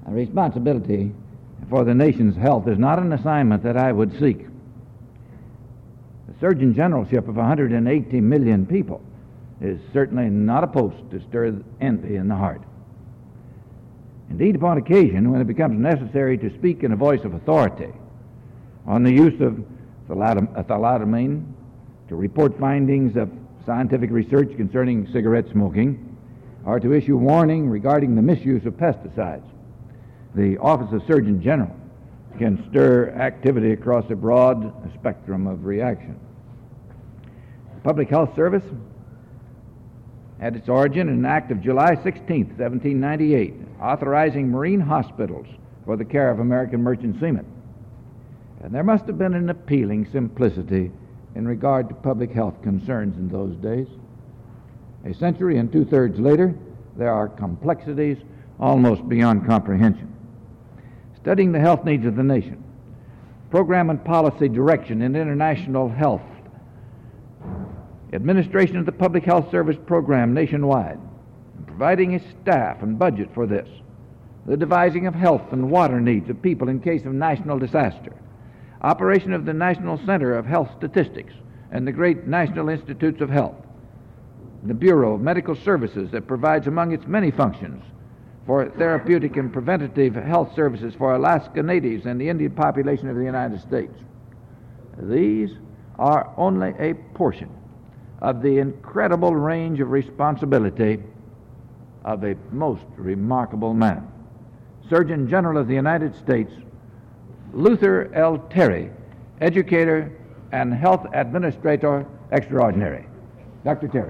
Responsibility for the nation's health is not an assignment that I would seek. The Surgeon Generalship of 180 million people is certainly not a post to stir envy in the heart. Indeed, upon occasion, when it becomes necessary to speak in a voice of authority on the use of thalidomide to report findings of scientific research concerning cigarette smoking, or to issue warning regarding the misuse of pesticides, the Office of Surgeon General can stir activity across a broad spectrum of reaction. The Public Health Service had its origin in an act of July 16, 1798, authorizing marine hospitals for the care of American merchant seamen. And there must have been an appealing simplicity in regard to public health concerns in those days. A century and two-thirds later, there are complexities almost beyond comprehension. Studying the health needs of the nation, program and policy direction in international health, administration of the Public Health Service program nationwide, and providing a staff and budget for this, the devising of health and water needs of people in case of national disaster, operation of the National Center of Health Statistics and the great National Institutes of Health, the Bureau of Medical Services that provides among its many functions for therapeutic and preventative health services for Alaska Natives and the Indian population of the United States. These are only a portion of the incredible range of responsibility of a most remarkable man. Surgeon General of the United States, Luther L. Terry, educator and health administrator extraordinary. Dr. Terry.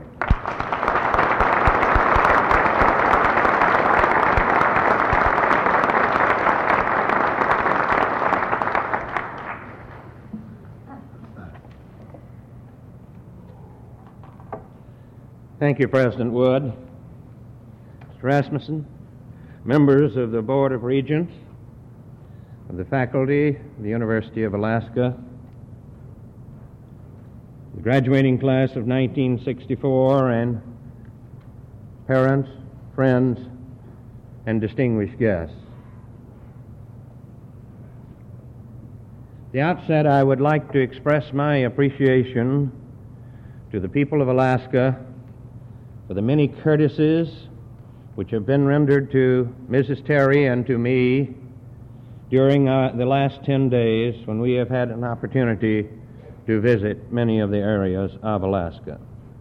Thank you, President Wood, Mr. Rasmussen, members of the Board of Regents, of the faculty of the University of Alaska, the graduating class of 1964, and parents, friends, and distinguished guests. At the outset, I would like to express my appreciation to the people of Alaska for the many courtesies which have been rendered to Mrs. Terry and to me during the last 10 days when we have had an opportunity to visit many of the areas of Alaska.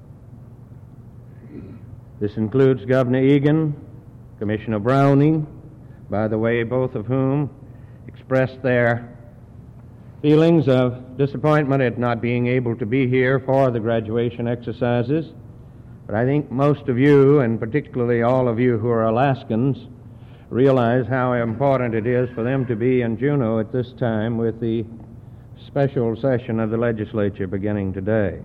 This includes Governor Egan, Commissioner Browning, by the way, both of whom expressed their feelings of disappointment at not being able to be here for the graduation exercises. But I think most of you, and particularly all of you who are Alaskans, realize how important it is for them to be in Juneau at this time with the special session of the legislature beginning today.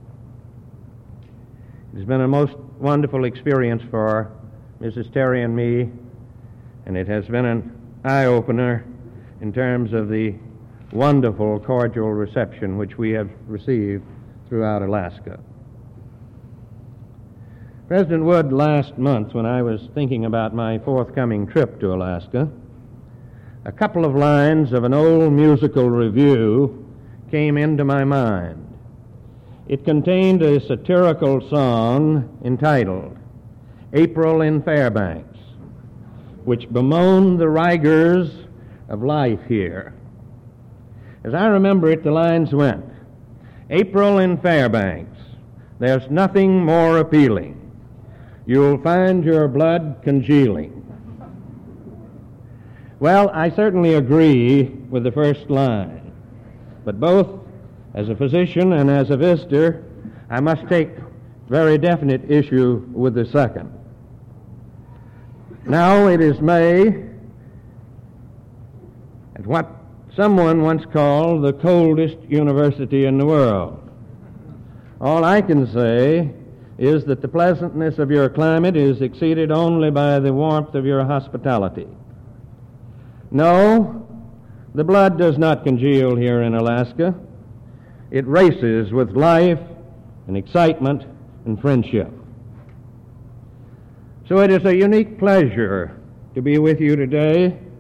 It has been a most wonderful experience for Mrs. Terry and me, and it has been an eye-opener in terms of the wonderful cordial reception which we have received throughout Alaska. President Wood, last month when I was thinking about my forthcoming trip to Alaska, a couple of lines of an old musical review came into my mind. It contained a satirical song entitled April in Fairbanks, which bemoaned the rigors of life here. As I remember it, the lines went, April in Fairbanks, there's nothing more appealing. You'll find your blood congealing. Well, I certainly agree with the first line, but both as a physician and as a visitor, I must take very definite issue with the second. Now it is May, at what someone once called the coldest university in the world. All I can say is that the pleasantness of your climate is exceeded only by the warmth of your hospitality. No, the blood does not congeal here in Alaska. It races with life and excitement and friendship. So it is a unique pleasure to be with you today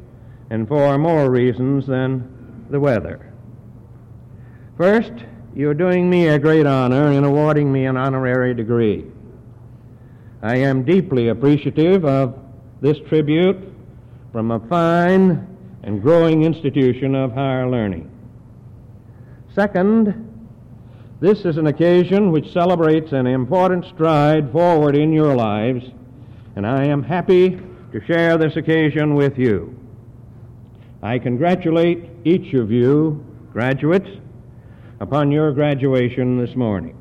and for more reasons than the weather. First, you're doing me a great honor in awarding me an honorary degree. I am deeply appreciative of this tribute from a fine and growing institution of higher learning. Second, this is an occasion which celebrates an important stride forward in your lives, and I am happy to share this occasion with you. I congratulate each of you, graduates, upon your graduation this morning.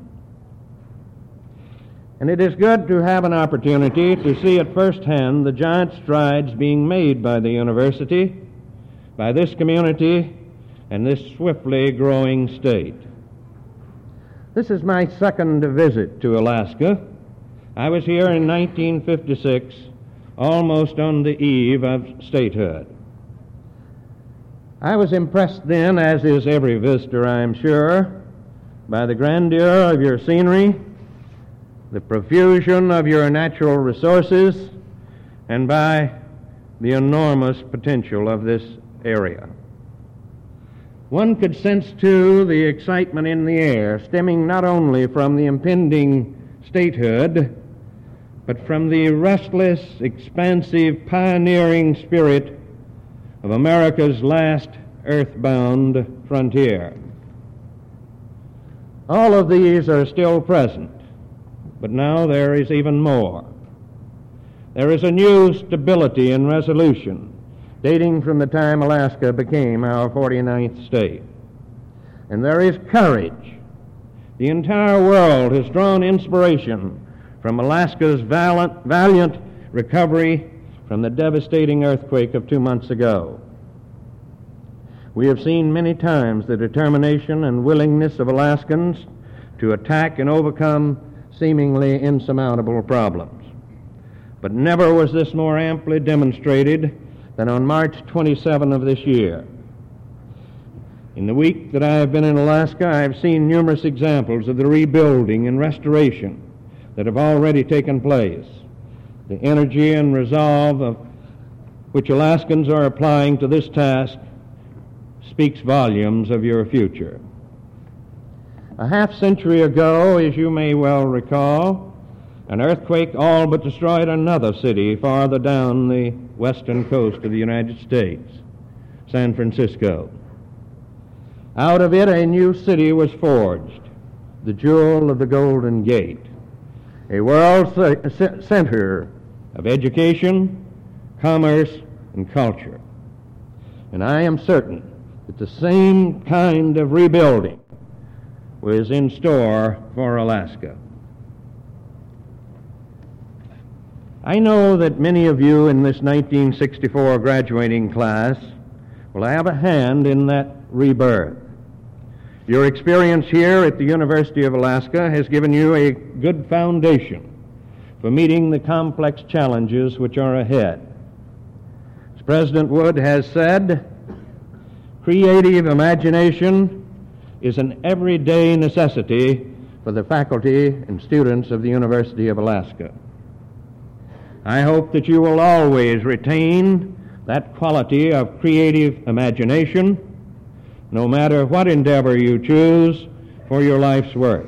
And it is good to have an opportunity to see at first hand the giant strides being made by the university, by this community, and this swiftly growing state. This is my second visit to Alaska. I was here in 1956, almost on the eve of statehood. I was impressed then, as is every visitor, I am sure, by the grandeur of your scenery, the profusion of your natural resources, and by the enormous potential of this area. One could sense, too, the excitement in the air, stemming not only from the impending statehood, but from the restless, expansive, pioneering spirit of America's last earthbound frontier. All of these are still present, but now there is even more. There is a new stability and resolution dating from the time Alaska became our 49th state. And there is courage. The entire world has drawn inspiration from Alaska's valiant recovery from the devastating earthquake of 2 months ago. We have seen many times the determination and willingness of Alaskans to attack and overcome seemingly insurmountable problems. But never was this more amply demonstrated than on March 27 of this year. In the week that I have been in Alaska, I have seen numerous examples of the rebuilding and restoration that have already taken place. The energy and resolve of which Alaskans are applying to this task speaks volumes of your future. A half-century ago, as you may well recall, an earthquake all but destroyed another city farther down the western coast of the United States, San Francisco. Out of it, a new city was forged, the jewel of the Golden Gate, a world center of education, commerce, and culture. And I am certain that the same kind of rebuilding was in store for Alaska. I know that many of you in this 1964 graduating class will have a hand in that rebirth. Your experience here at the University of Alaska has given you a good foundation for meeting the complex challenges which are ahead. As President Wood has said, creative imagination is an everyday necessity for the faculty and students of the University of Alaska. I hope that you will always retain that quality of creative imagination, no matter what endeavor you choose for your life's work.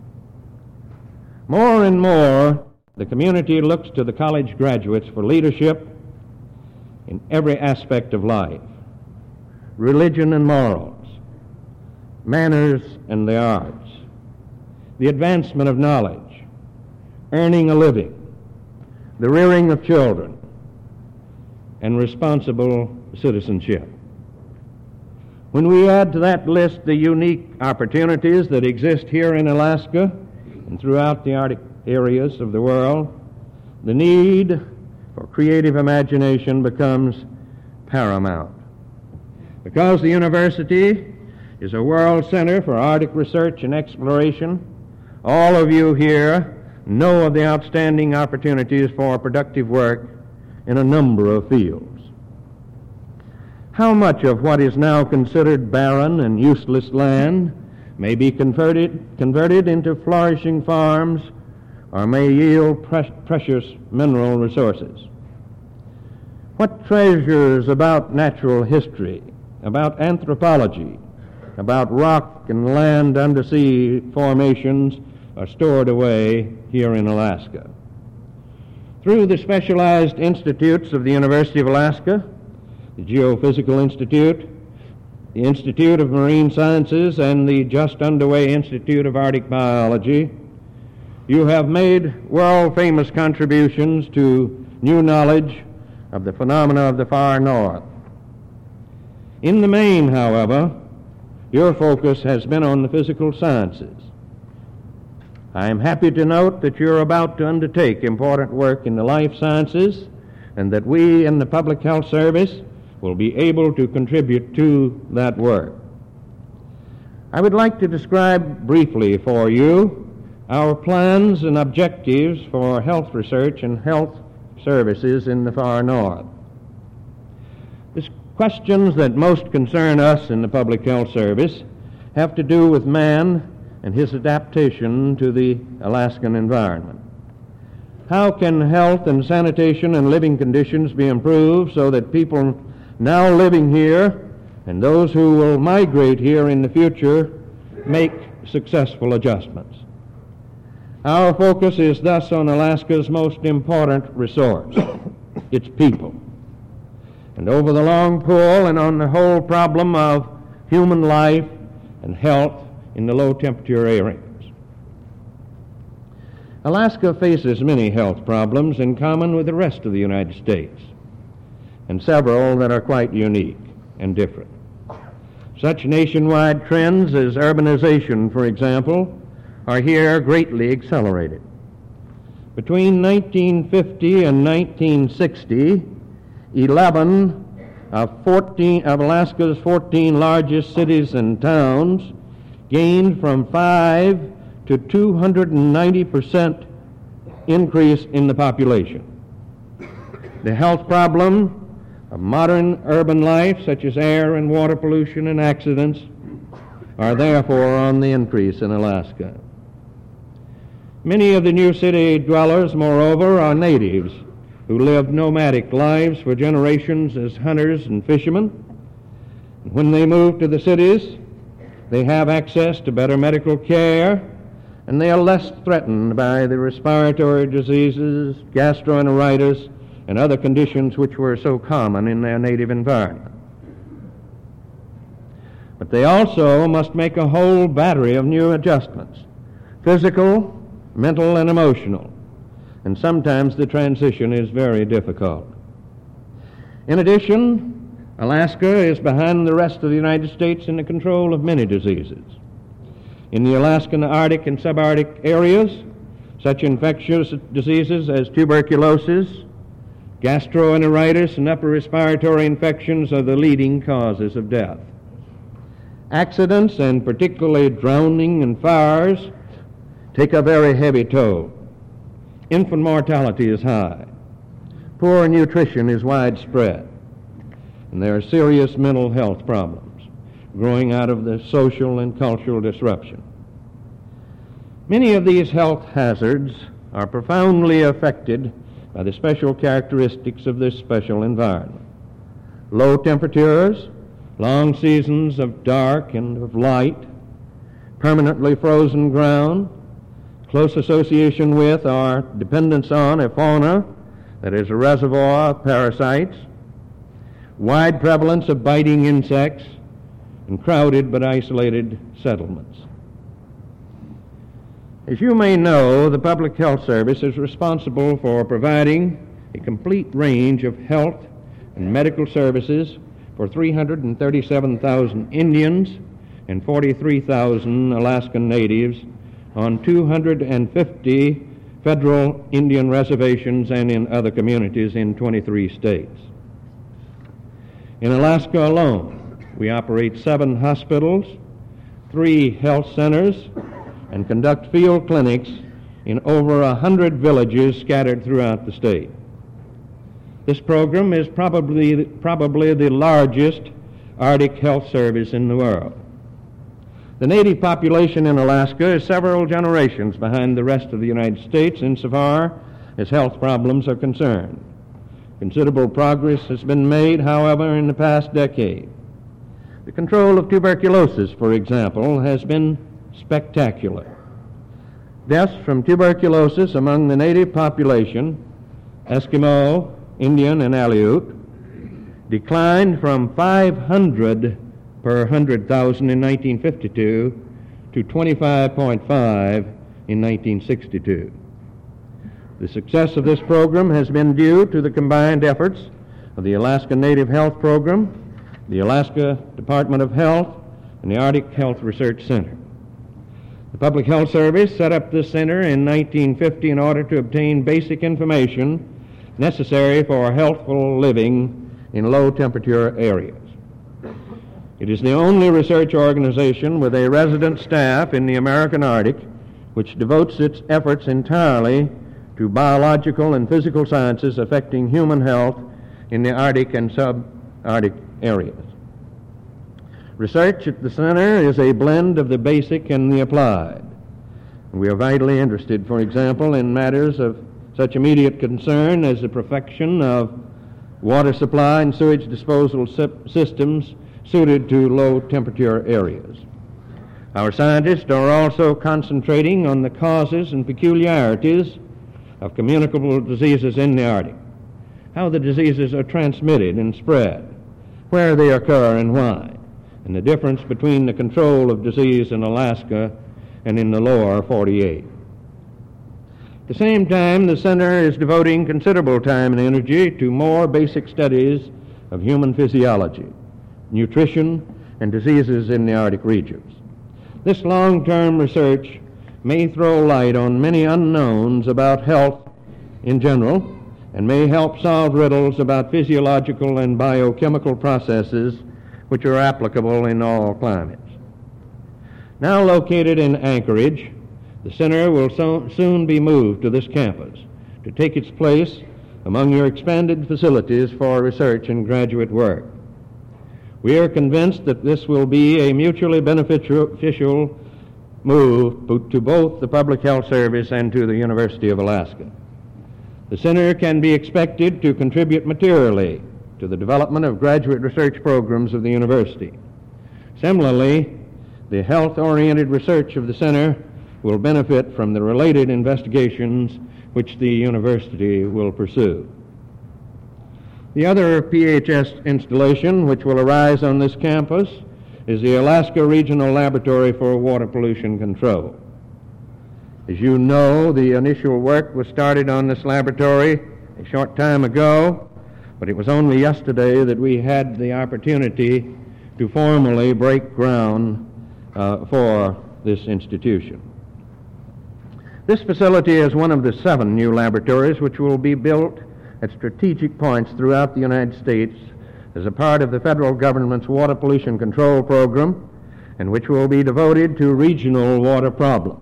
More and more, the community looks to the college graduates for leadership in every aspect of life: religion and morals, manners and the arts, the advancement of knowledge, earning a living, the rearing of children, and responsible citizenship. When we add to that list the unique opportunities that exist here in Alaska and throughout the Arctic areas of the world, the need for creative imagination becomes paramount. Because the university is a world center for Arctic research and exploration, all of you here know of the outstanding opportunities for productive work in a number of fields. How much of what is now considered barren and useless land may be converted into flourishing farms or may yield precious mineral resources? What treasures about natural history, about anthropology, about rock and land undersea formations are stored away here in Alaska. Through the specialized institutes of the University of Alaska, the Geophysical Institute, the Institute of Marine Sciences, and the just underway Institute of Arctic Biology, you have made world-famous contributions to new knowledge of the phenomena of the far north. In the main, however, your focus has been on the physical sciences. I am happy to note that you're about to undertake important work in the life sciences and that we in the Public Health Service will be able to contribute to that work. I would like to describe briefly for you our plans and objectives for health research and health services in the far north. The questions that most concern us in the Public Health Service have to do with man and his adaptation to the Alaskan environment. How can health and sanitation and living conditions be improved so that people now living here and those who will migrate here in the future make successful adjustments? Our focus is thus on Alaska's most important resource, its people. And over the long pull and on the whole problem of human life and health in the low-temperature areas. Alaska faces many health problems in common with the rest of the United States, and several that are quite unique and different. Such nationwide trends as urbanization, for example, are here greatly accelerated. Between 1950 and 1960, 11 of Alaska's 14 largest cities and towns gained from 5 to 290% increase in the population. The health problem of modern urban life, such as air and water pollution and accidents, are therefore on the increase in Alaska. Many of the new city dwellers, moreover, are natives who lived nomadic lives for generations as hunters and fishermen. When they move to the cities, they have access to better medical care, and they are less threatened by the respiratory diseases, gastroenteritis, and other conditions which were so common in their native environment. But they also must make a whole battery of new adjustments, physical, mental, and emotional, and sometimes the transition is very difficult. In addition, Alaska is behind the rest of the United States in the control of many diseases. In the Alaskan Arctic and subarctic areas, such infectious diseases as tuberculosis, gastroenteritis, and upper respiratory infections are the leading causes of death. Accidents, and particularly drowning and fires, take a very heavy toll. Infant mortality is high. Poor nutrition is widespread. And there are serious mental health problems growing out of the social and cultural disruption. Many of these health hazards are profoundly affected by the special characteristics of this special environment. Low temperatures, long seasons of dark and of light, permanently frozen ground, close association with or dependence on a fauna that is a reservoir of parasites, wide prevalence of biting insects, and crowded but isolated settlements. As you may know, the Public Health Service is responsible for providing a complete range of health and medical services for 337,000 Indians and 43,000 Alaskan natives on 250 federal Indian reservations and in other communities in 23 states. In Alaska alone, we operate 7 hospitals, 3 health centers, and conduct field clinics in over 100 villages scattered throughout the state. This program is probably the largest Arctic health service in the world. The native population in Alaska is several generations behind the rest of the United States insofar as health problems are concerned. Considerable progress has been made, however, in the past decade. The control of tuberculosis, for example, has been spectacular. Deaths from tuberculosis among the native population, Eskimo, Indian, and Aleut, declined from 500 per 100,000 in 1952 to 25.5 in 1962. The success of this program has been due to the combined efforts of the Alaska Native Health Program, the Alaska Department of Health, and the Arctic Health Research Center. The Public Health Service set up this center in 1950 in order to obtain basic information necessary for healthful living in low-temperature areas. It is the only research organization with a resident staff in the American Arctic which devotes its efforts entirely to biological and physical sciences affecting human health in the Arctic and subarctic areas. Research at the center is a blend of the basic and the applied. We are vitally interested, for example, in matters of such immediate concern as the perfection of water supply and sewage disposal systems suited to low-temperature areas. Our scientists are also concentrating on the causes and peculiarities of communicable diseases in the Arctic, how the diseases are transmitted and spread, where they occur and why, and the difference between the control of disease in Alaska and in the lower 48. At the same time, the center is devoting considerable time and energy to more basic studies of human physiology, nutrition, and diseases in the Arctic regions. This long-term research may throw light on many unknowns about health in general and may help solve riddles about physiological and biochemical processes which are applicable in all climates. Now located in Anchorage, the center will soon be moved to this campus to take its place among your expanded facilities for research and graduate work. We are convinced that this will be a mutually beneficial move to both the Public Health Service and to the University of Alaska. The center can be expected to contribute materially to the development of graduate research programs of the university. Similarly, the health-oriented research of the center will benefit from the related investigations which the university will pursue. The other PHS installation which will arise on this campus is the Alaska Regional Laboratory for Water Pollution Control. As you know, the initial work was started on this laboratory a short time ago, but it was only yesterday that we had the opportunity to formally break ground for this institution. This facility is one of the 7 new laboratories which will be built at strategic points throughout the United States as a part of the federal government's water pollution control program, and which will be devoted to regional water problems.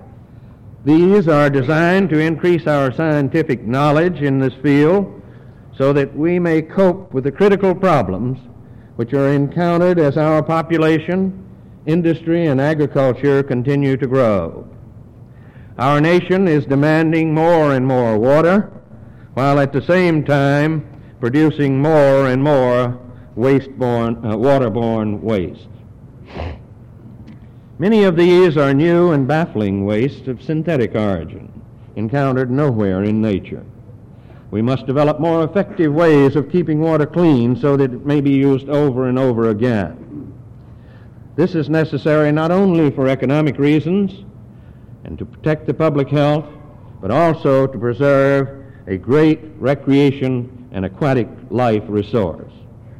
These are designed to increase our scientific knowledge in this field so that we may cope with the critical problems which are encountered as our population, industry, and agriculture continue to grow. Our nation is demanding more and more water, while at the same time producing more and more waterborne waste. Many of these are new and baffling wastes of synthetic origin, encountered nowhere in nature. We must develop more effective ways of keeping water clean so that it may be used over and over again. This is necessary not only for economic reasons and to protect the public health, but also to preserve a great recreation and aquatic life resource.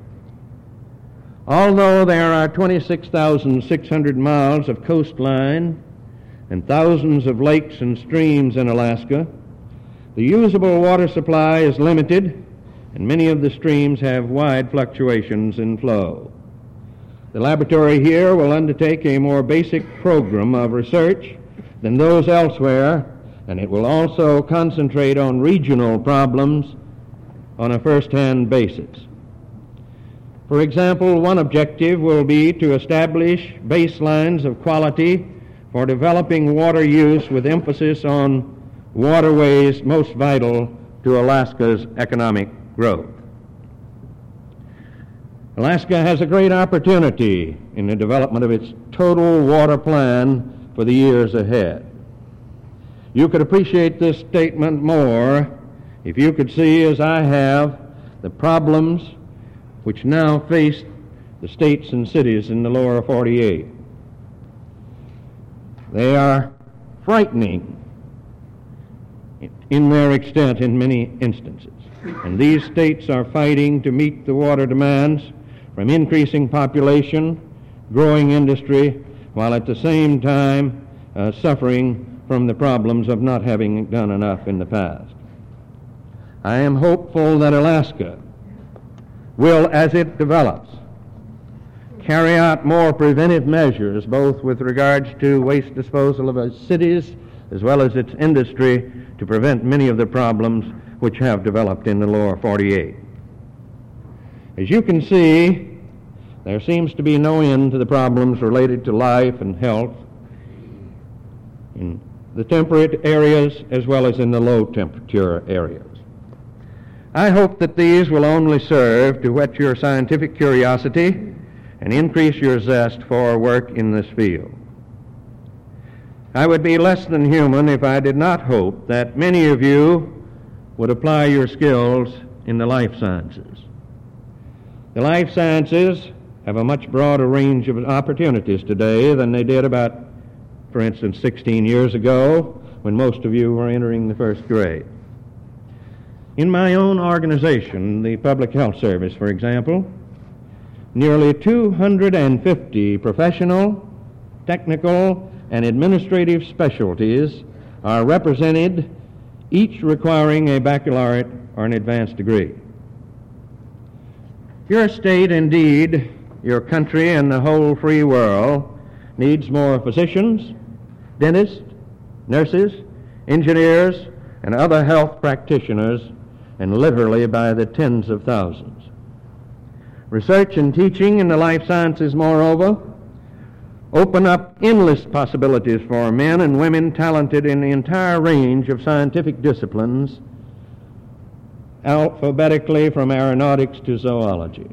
Although there are 26,600 miles of coastline and thousands of lakes and streams in Alaska, the usable water supply is limited, and many of the streams have wide fluctuations in flow. The laboratory here will undertake a more basic program of research than those elsewhere, and it will also concentrate on regional problems on a first-hand basis. For example, one objective will be to establish baselines of quality for developing water use with emphasis on waterways most vital to Alaska's economic growth. Alaska has a great opportunity in the development of its total water plan for the years ahead. You could appreciate this statement more if you could see, as I have, the problems which now face the states and cities in the lower 48. They are frightening in their extent in many instances. And these states are fighting to meet the water demands from increasing population, growing industry, while at the same time suffering from the problems of not having done enough in the past. I am hopeful that Alaska will, as it develops, carry out more preventive measures, both with regards to waste disposal of its cities as well as its industry, to prevent many of the problems which have developed in the lower 48. As you can see, there seems to be no end to the problems related to life and health in the temperate areas as well as in the low temperature areas. I hope that these will only serve to whet your scientific curiosity and increase your zest for work in this field. I would be less than human if I did not hope that many of you would apply your skills in the life sciences. The life sciences have a much broader range of opportunities today than they did about, for instance, 16 years ago, when most of you were entering the first grade. In my own organization, the Public Health Service, for example, nearly 250 professional, technical, and administrative specialties are represented, each requiring a baccalaureate or an advanced degree. Your state, indeed, your country, and the whole free world needs more physicians, dentists, nurses, engineers, and other health practitioners, and literally by the tens of thousands. Research and teaching in the life sciences, moreover, open up endless possibilities for men and women talented in the entire range of scientific disciplines, alphabetically from aeronautics to zoology.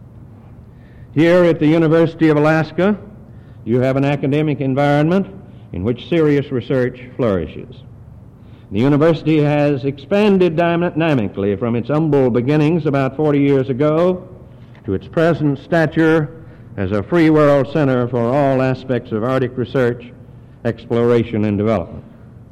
Here at the University of Alaska, you have an academic environment in which serious research flourishes. The university has expanded dynamically from its humble beginnings about 40 years ago to its present stature as a free world center for all aspects of Arctic research, exploration, and development.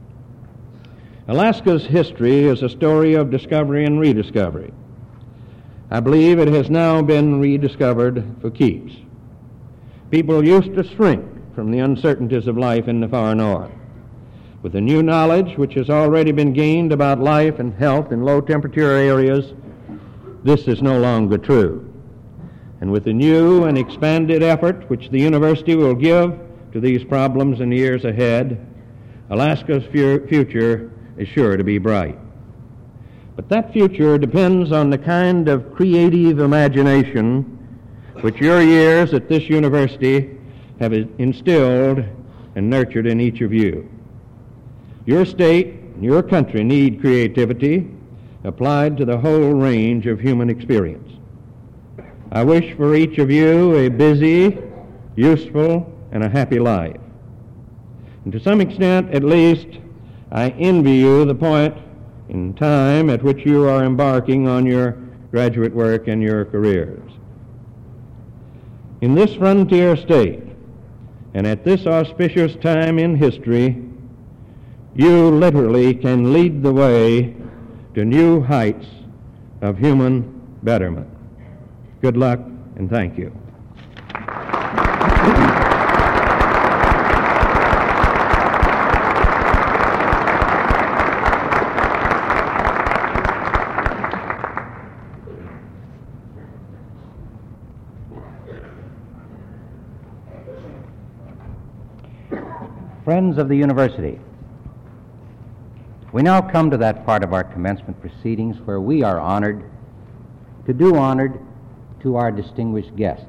Alaska's history is a story of discovery and rediscovery. I believe it has now been rediscovered for keeps. People used to shrink from the uncertainties of life in the far north. With the new knowledge which has already been gained about life and health in low temperature areas, this is no longer true. And with the new and expanded effort which the university will give to these problems in the years ahead, Alaska's future is sure to be bright. But that future depends on the kind of creative imagination which your years at this university have instilled and nurtured in each of you. Your state and your country need creativity applied to the whole range of human experience. I wish for each of you a busy, useful, and a happy life. And to some extent, at least, I envy you the point in time at which you are embarking on your graduate work and your careers. In this frontier state, and at this auspicious time in history, you literally can lead the way to new heights of human betterment. Good luck, and thank you. Friends of the university, we now come to that part of our commencement proceedings where we are honored to do honor to our distinguished guests.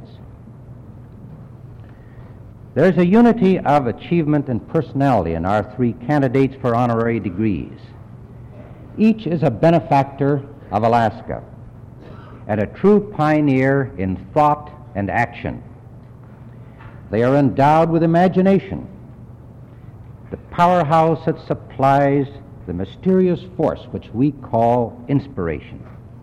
There's a unity of achievement and personality in our three candidates for honorary degrees. Each is a benefactor of Alaska, and a true pioneer in thought and action. They are endowed with imagination, the powerhouse that supplies the mysterious force which we call inspiration.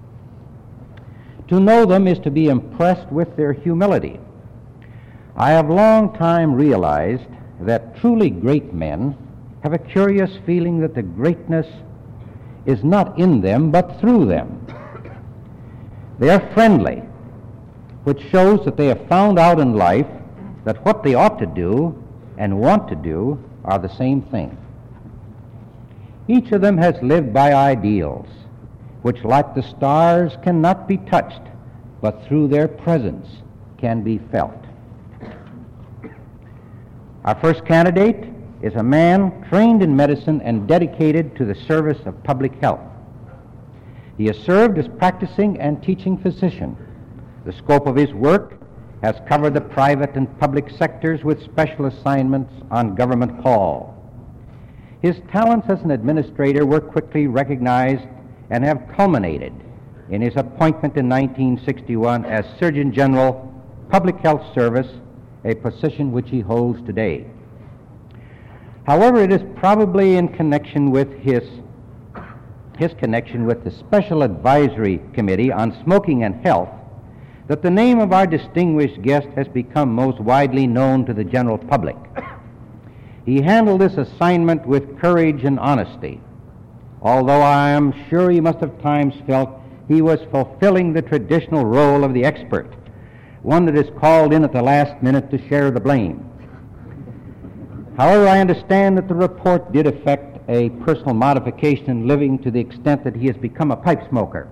To know them is to be impressed with their humility. I have long time realized that truly great men have a curious feeling that the greatness is not in them, but through them. They are friendly, which shows that they have found out in life that what they ought to do and want to do are the same thing. Each of them has lived by ideals, which, like the stars, cannot be touched, but through their presence can be felt. Our first candidate is a man trained in medicine and dedicated to the service of public health. He has served as practicing and teaching physician. The scope of his work has covered the private and public sectors with special assignments on Government Hall. His talents as an administrator were quickly recognized and have culminated in his appointment in 1961 as Surgeon General, Public Health Service, a position which he holds today. However, it is probably in connection with his connection with the Special Advisory Committee on Smoking and Health that the name of our distinguished guest has become most widely known to the general public. He handled this assignment with courage and honesty, although I am sure he must have times felt he was fulfilling the traditional role of the expert, one that is called in at the last minute to share the blame. However, I understand that the report did affect a personal modification in living to the extent that he has become a pipe smoker.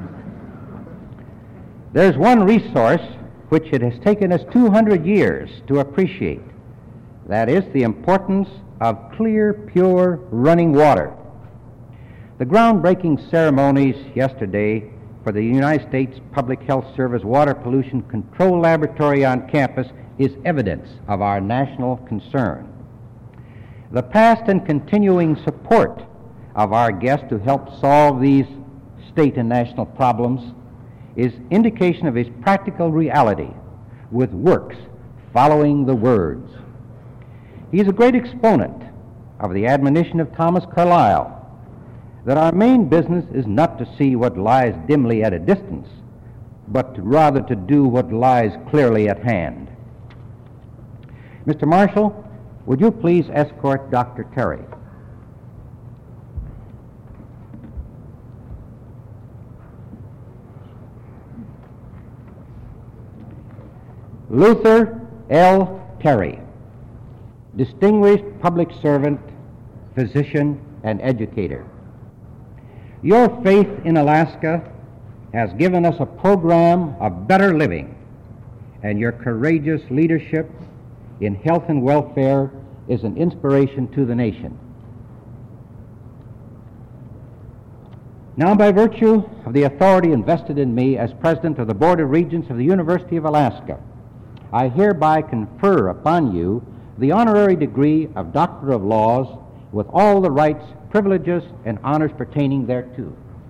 There's one resource which it has taken us 200 years to appreciate. That is the importance of clear, pure, running water. The groundbreaking ceremonies yesterday for the United States Public Health Service Water Pollution Control Laboratory on campus is evidence of our national concern. The past and continuing support of our guest to help solve these state and national problems is indication of his practical reality, with works following the words. He is a great exponent of the admonition of Thomas Carlyle that our main business is not to see what lies dimly at a distance, but rather to do what lies clearly at hand. Mr. Marshall, would you please escort Dr. Terry? Luther L. Terry, distinguished public servant, physician, and educator. Your faith in Alaska has given us a program of better living, and your courageous leadership in health and welfare is an inspiration to the nation. Now, by virtue of the authority invested in me as President of the Board of Regents of the University of Alaska, I hereby confer upon you the honorary degree of Doctor of Laws with all the rights, privileges, and honors pertaining thereto.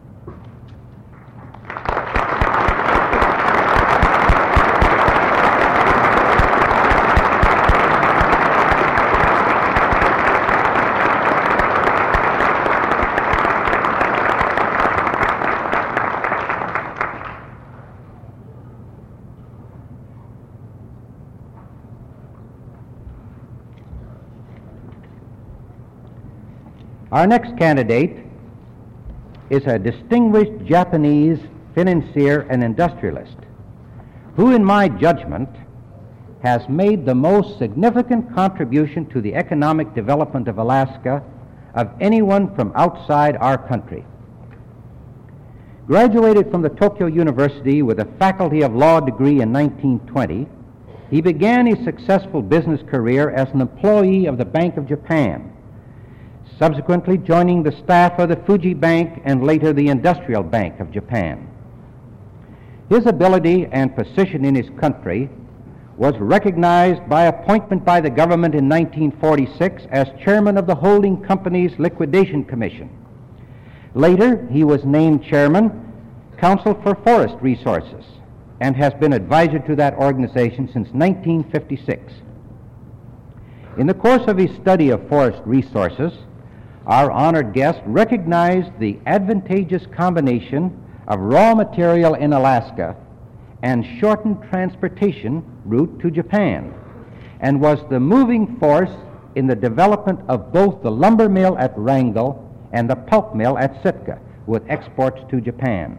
Our next candidate is a distinguished Japanese financier and industrialist who, in my judgment, has made the most significant contribution to the economic development of Alaska of anyone from outside our country. Graduated from the Tokyo University with a Faculty of Law degree in 1920, he began his successful business career as an employee of the Bank of Japan, subsequently joining the staff of the Fuji Bank and later the Industrial Bank of Japan. His ability and position in his country was recognized by appointment by the government in 1946 as chairman of the holding company's liquidation commission. Later, he was named chairman Council for Forest Resources and has been advisor to that organization since 1956. In the course of his study of forest resources, our honored guest recognized the advantageous combination of raw material in Alaska and shortened transportation route to Japan, and was the moving force in the development of both the lumber mill at Wrangell and the pulp mill at Sitka, with exports to Japan.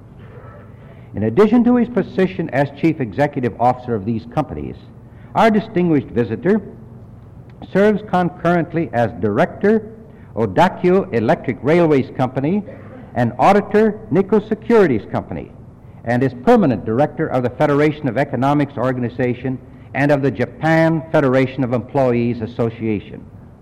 In addition to his position as Chief Executive Officer of these companies, our distinguished visitor serves concurrently as Director, Odakyu Electric Railways Company, and Auditor, Nikko Securities Company, and is Permanent Director of the Federation of Economics Organization and of the Japan Federation of Employees Association.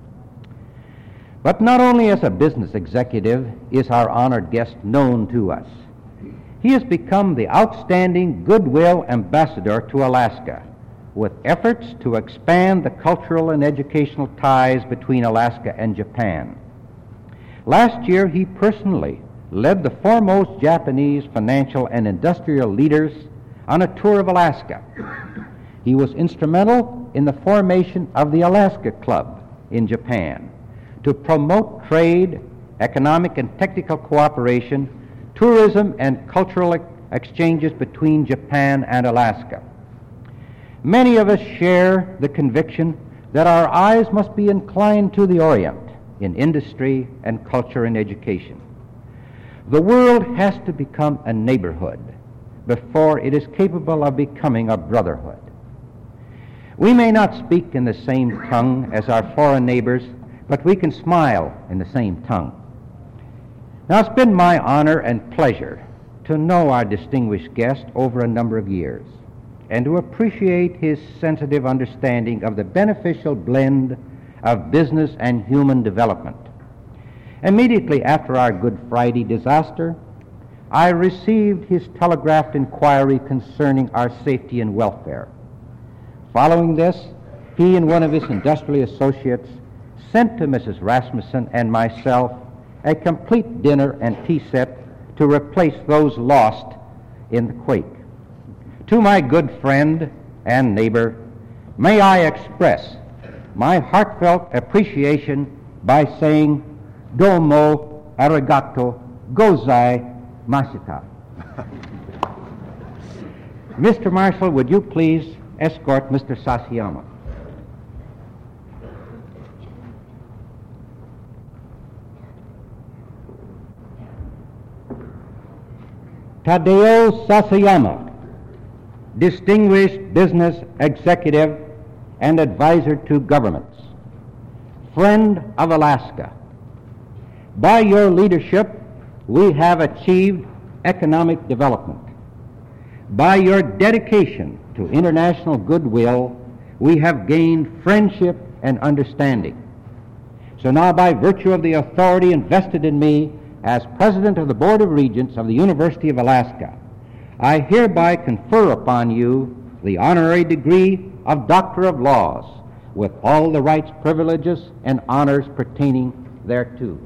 But not only as a business executive is our honored guest known to us. He has become the outstanding goodwill ambassador to Alaska, with efforts to expand the cultural and educational ties between Alaska and Japan. Last year, he personally led the foremost Japanese financial and industrial leaders on a tour of Alaska. He was instrumental in the formation of the Alaska Club in Japan to promote trade, economic and technical cooperation, tourism, and cultural exchanges between Japan and Alaska. Many of us share the conviction that our eyes must be inclined to the Orient in industry and culture and education. The world has to become a neighborhood before it is capable of becoming a brotherhood. We may not speak in the same tongue as our foreign neighbors, but we can smile in the same tongue. Now, it's been my honor and pleasure to know our distinguished guest over a number of years and to appreciate his sensitive understanding of the beneficial blend of business and human development. Immediately after our Good Friday disaster, I received his telegraphed inquiry concerning our safety and welfare. Following this, he and one of his industrial associates sent to Mrs. Rasmussen and myself a complete dinner and tea set to replace those lost in the quake. To my good friend and neighbor, may I express my heartfelt appreciation by saying, Domo arigato gozai mashita. Mr. Marshall, would you please escort Mr. Sasayama? Tadeo Sasayama, distinguished business executive and advisor to governments, friend of Alaska. By your leadership, we have achieved economic development. By your dedication to international goodwill, we have gained friendship and understanding. So now, by virtue of the authority invested in me as President of the Board of Regents of the University of Alaska, I hereby confer upon you the honorary degree of Doctor of Laws, with all the rights, privileges, and honors pertaining thereto.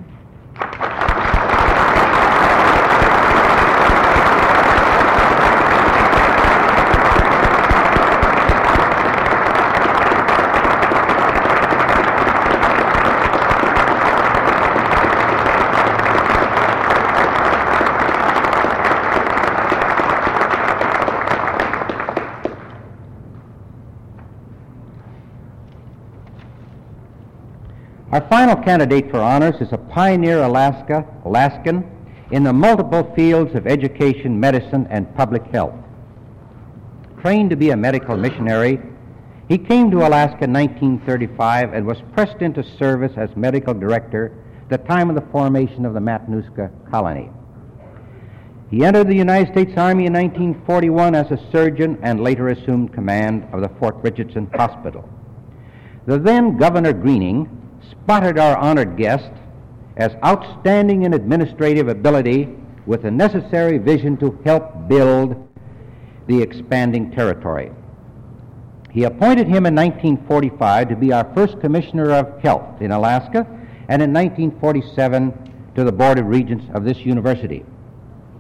Our final candidate for honors is a pioneer Alaskan in the multiple fields of education, medicine, and public health. Trained to be a medical missionary, he came to Alaska in 1935 and was pressed into service as medical director at the time of the formation of the Matanuska colony. He entered the United States Army in 1941 as a surgeon and later assumed command of the Fort Richardson Hospital. The then Governor Greening spotted our honored guest as outstanding in administrative ability with the necessary vision to help build the expanding territory. He appointed him in 1945 to be our first Commissioner of Health in Alaska, and in 1947 to the Board of Regents of this university.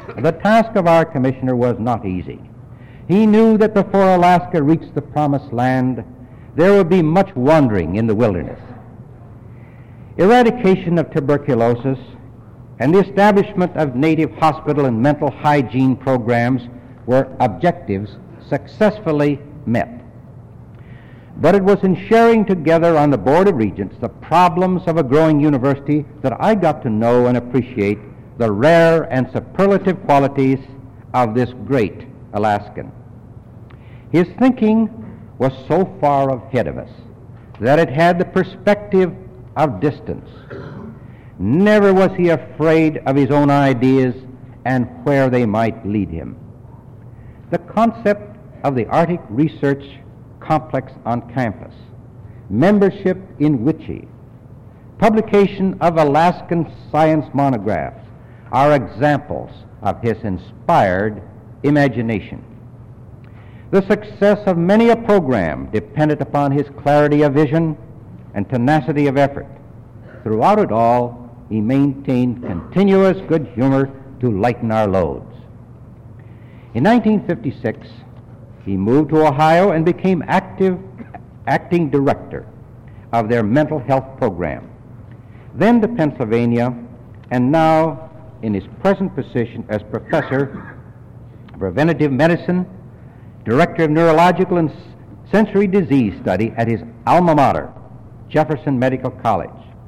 The task of our commissioner was not easy. He knew that before Alaska reached the promised land, there would be much wandering in the wilderness. Eradication of tuberculosis and the establishment of native hospital and mental hygiene programs were objectives successfully met. But it was in sharing together on the Board of Regents the problems of a growing university that I got to know and appreciate the rare and superlative qualities of this great Alaskan. His thinking was so far ahead of us that it had the perspective of distance. Never was he afraid of his own ideas and where they might lead him. The concept of the Arctic Research Complex on campus, membership in WICHE, publication of Alaskan science monographs are examples of his inspired imagination. The success of many a program depended upon his clarity of vision and tenacity of effort. Throughout it all, he maintained continuous good humor to lighten our loads. In 1956, he moved to Ohio and became acting director of their mental health program, then to Pennsylvania, and now in his present position as professor of preventive medicine, director of neurological and sensory disease study at his alma mater, Jefferson Medical College.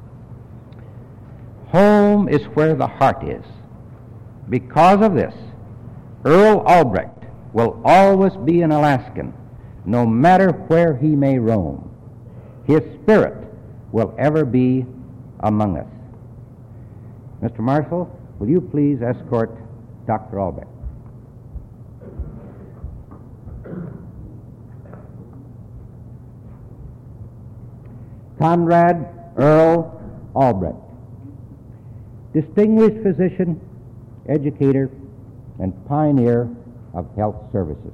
Home is where the heart is. Because of this, Earl Albrecht will always be an Alaskan, no matter where he may roam. His spirit will ever be among us. Mr. Marshall, will you please escort Dr. Albrecht? Conrad Earl Albrecht, distinguished physician, educator, and pioneer of health services.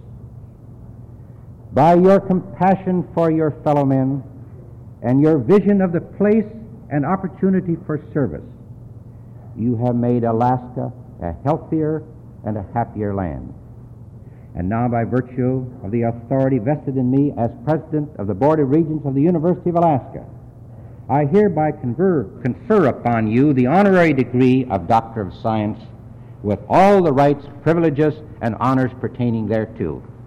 By your compassion for your fellow men and your vision of the place and opportunity for service, you have made Alaska a healthier and a happier land. And now, by virtue of the authority vested in me as President of the Board of Regents of the University of Alaska, I hereby confer upon you the honorary degree of Doctor of Science with all the rights, privileges, and honors pertaining thereto.